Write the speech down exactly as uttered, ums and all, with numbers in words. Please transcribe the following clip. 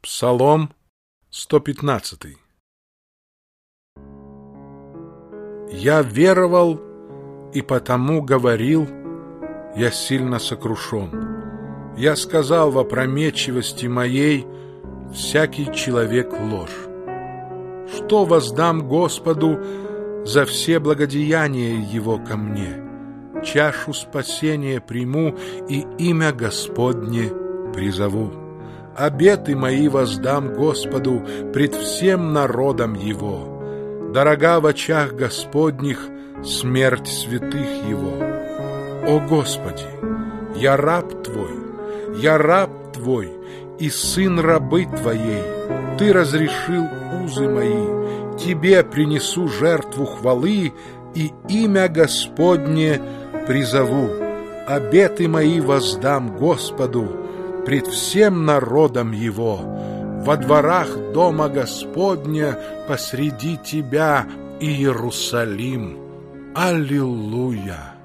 Псалом сто пятнадцатый. Я веровал, и потому говорил, я сильно сокрушен. Я сказал в опрометчивости моей, всякий человек ложь. Что воздам Господу за все благодеяния Его ко мне? Чашу спасения приму и имя Господне призову. Обеты мои воздам Господу пред всем народом Его. Дорога в очах Господних смерть святых Его. О Господи, я раб Твой, я раб Твой и сын рабы Твоей. Ты разрешил узы мои, Тебе принесу жертву хвалы и имя Господне призову. Обеты мои воздам Господу пред всем народом Его, во дворах дома Господня посреди Тебя, Иерусалим. Аллилуйя!